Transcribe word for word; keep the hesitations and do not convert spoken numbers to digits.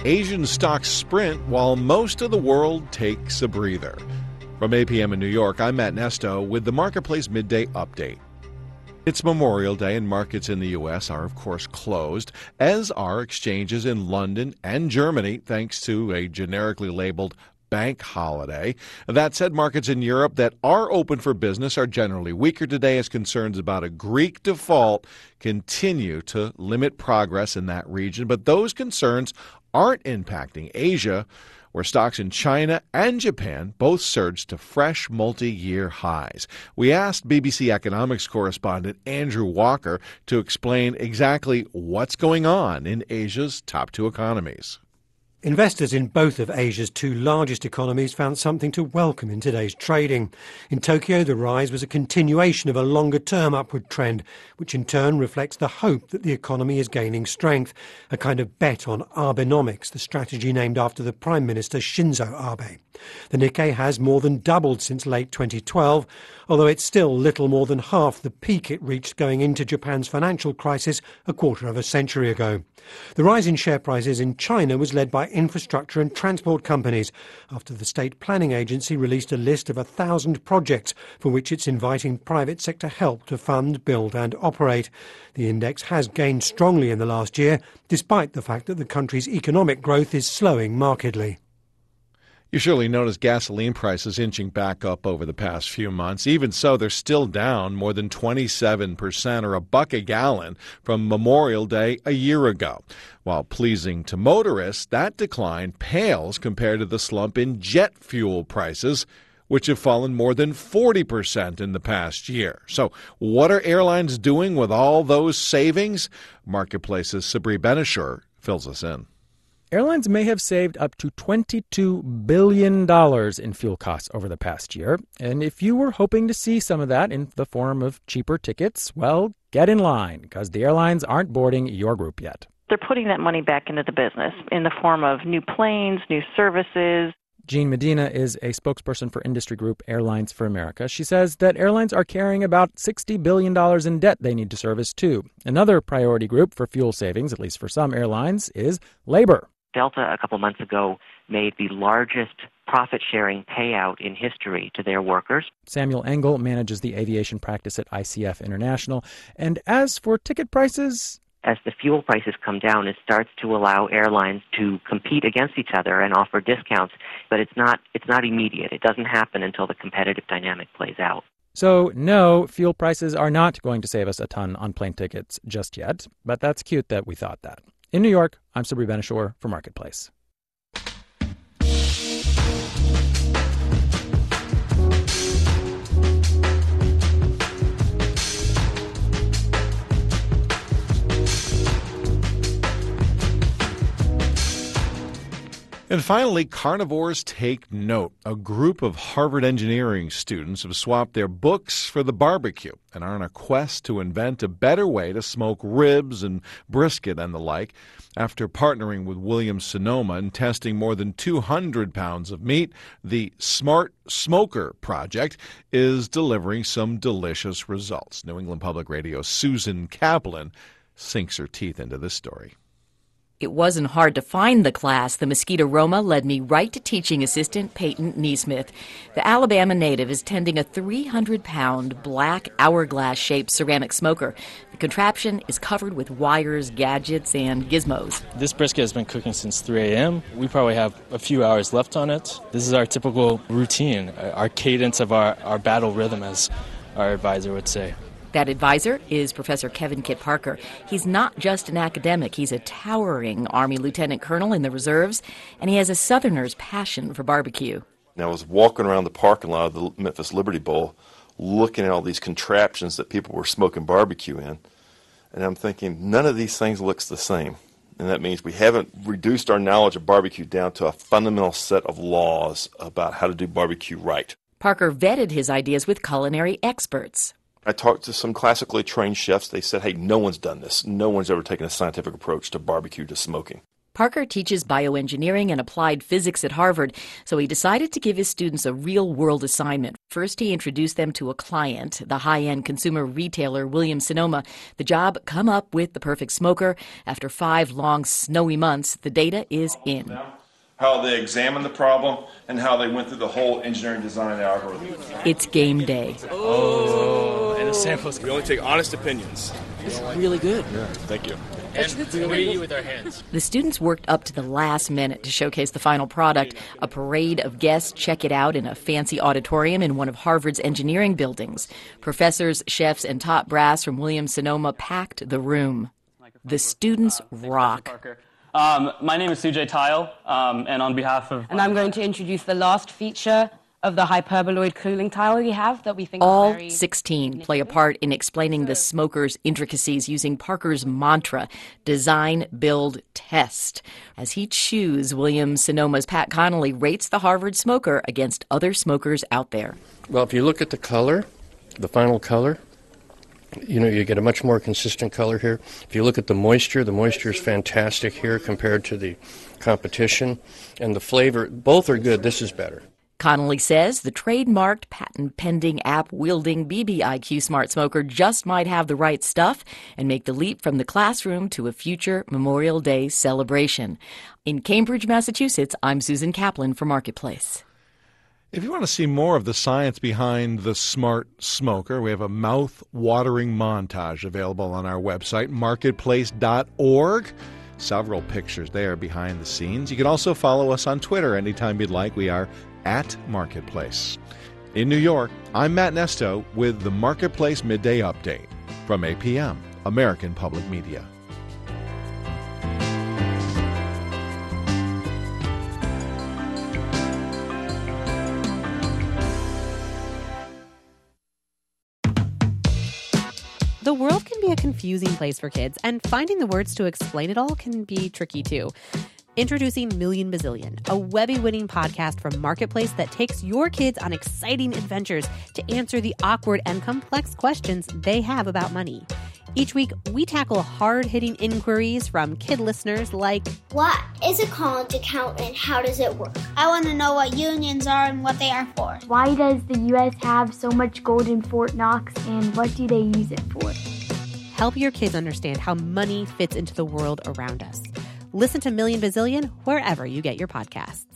Asian stocks sprint while most of the world takes a breather. From eight p.m. in New York, I'm Matt Nesto with the Marketplace Midday Update. It's Memorial Day and markets in the U S are, of course, closed, as are exchanges in London and Germany, thanks to a generically labeled bank holiday. That said, markets in Europe that are open for business are generally weaker today as concerns about a Greek default continue to limit progress in that region. But those concerns aren't impacting Asia, where stocks in China and Japan both surged to fresh multi-year highs. We asked B B C economics correspondent Andrew Walker to explain exactly what's going on in Asia's top two economies. Investors in both of Asia's two largest economies found something to welcome in today's trading. In Tokyo, the rise was a continuation of a longer-term upward trend, which in turn reflects the hope that the economy is gaining strength, a kind of bet on Abenomics, the strategy named after the Prime Minister Shinzo Abe. The Nikkei has more than doubled since late twenty twelve, although it's still little more than half the peak it reached going into Japan's financial crisis a quarter of a century ago. The rise in share prices in China was led by infrastructure and transport companies after the State Planning Agency released a list of a thousand projects for which it's inviting private sector help to fund, build and operate. The index has gained strongly in the last year, despite the fact that the country's economic growth is slowing markedly. You surely noticed gasoline prices inching back up over the past few months. Even so, they're still down more than twenty-seven percent, or a buck a gallon, from Memorial Day a year ago. While pleasing to motorists, that decline pales compared to the slump in jet fuel prices, which have fallen more than forty percent in the past year. So what are airlines doing with all those savings? Marketplace's Sabri Benishur fills us in. Airlines may have saved up to twenty-two billion dollars in fuel costs over the past year. And if you were hoping to see some of that in the form of cheaper tickets, well, get in line, because the airlines aren't boarding your group yet. They're putting that money back into the business in the form of new planes, new services. Jean Medina is a spokesperson for industry group Airlines for America. She says that airlines are carrying about sixty billion dollars in debt they need to service, too. Another priority group for fuel savings, at least for some airlines, is labor. Delta, a couple months ago, made the largest profit-sharing payout in history to their workers. Samuel Engel manages the aviation practice at I C F International. And as for ticket prices, as the fuel prices come down, it starts to allow airlines to compete against each other and offer discounts. But it's not it's not immediate. It doesn't happen until the competitive dynamic plays out. So, no, fuel prices are not going to save us a ton on plane tickets just yet. But that's cute that we thought that. In New York, I'm Sabri Benishur for Marketplace. And finally, carnivores take note. A group of Harvard engineering students have swapped their books for the barbecue and are on a quest to invent a better way to smoke ribs and brisket and the like. After partnering with Williams-Sonoma and testing more than two hundred pounds of meat, the Smart Smoker project is delivering some delicious results. New England Public Radio's Susan Kaplan sinks her teeth into this story. It wasn't hard to find the class. The mosquito Roma led me right to teaching assistant Peyton Neesmith. The Alabama native is tending a three hundred pound black hourglass-shaped ceramic smoker. The contraption is covered with wires, gadgets, and gizmos. This brisket has been cooking since three a.m. We probably have a few hours left on it. This is our typical routine, our cadence of our, our battle rhythm, as our advisor would say. That advisor is Professor Kevin Kit Parker. He's not just an academic. He's a towering Army lieutenant colonel in the reserves, and he has a Southerner's passion for barbecue. And I was walking around the parking lot of the Memphis Liberty Bowl looking at all these contraptions that people were smoking barbecue in, and I'm thinking, none of these things looks the same. And that means we haven't reduced our knowledge of barbecue down to a fundamental set of laws about how to do barbecue right. Parker vetted his ideas with culinary experts. I talked to some classically trained chefs. They said, hey, no one's done this. No one's ever taken a scientific approach to barbecue, to smoking. Parker teaches bioengineering and applied physics at Harvard, so he decided to give his students a real-world assignment. First, he introduced them to a client, the high-end consumer retailer Williams-Sonoma. The job, come up with the perfect smoker. After five long, snowy months, the data is in. How they examined the problem and how they went through the whole engineering design algorithm. It's game day. Oh, and the samples. We only take honest opinions. It's really good. Yeah, thank you. And we read it with our hands. The students worked up to the last minute to showcase the final product. A parade of guests check it out in a fancy auditorium in one of Harvard's engineering buildings. Professors, chefs, and top brass from Williams-Sonoma packed the room. The students rock. Um, my name is Sujay Tile, um, and on behalf of... And I'm going to introduce the last feature of the hyperboloid cooling tile we have that we think All is very... sixteen play a part in explaining the smoker's intricacies using Parker's mantra, design, build, test. As he chews, Williams-Sonoma's Pat Connolly rates the Harvard smoker against other smokers out there. Well, if you look at the color, the final color, you know, you get a much more consistent color here. If you look at the moisture, the moisture is fantastic here compared to the competition. And the flavor, both are good. This is better. Connolly says the trademarked, patent-pending, app-wielding B B I Q Smart Smoker just might have the right stuff and make the leap from the classroom to a future Memorial Day celebration. In Cambridge, Massachusetts, I'm Susan Kaplan for Marketplace. If you want to see more of the science behind the smart smoker, we have a mouth-watering montage available on our website, marketplace dot org. Several pictures there behind the scenes. You can also follow us on Twitter anytime you'd like. We are at Marketplace. In New York, I'm Matt Nesto with the Marketplace Midday Update from A P M, American Public Media. The world can be a confusing place for kids, and finding the words to explain it all can be tricky too. Introducing Million Bazillion, a Webby-winning podcast from Marketplace that takes your kids on exciting adventures to answer the awkward and complex questions they have about money. Each week, we tackle hard-hitting inquiries from kid listeners like, what is a college account and how does it work? I want to know what unions are and what they are for. Why does the U S have so much gold in Fort Knox and what do they use it for? Help your kids understand how money fits into the world around us. Listen to Million Bazillion wherever you get your podcasts.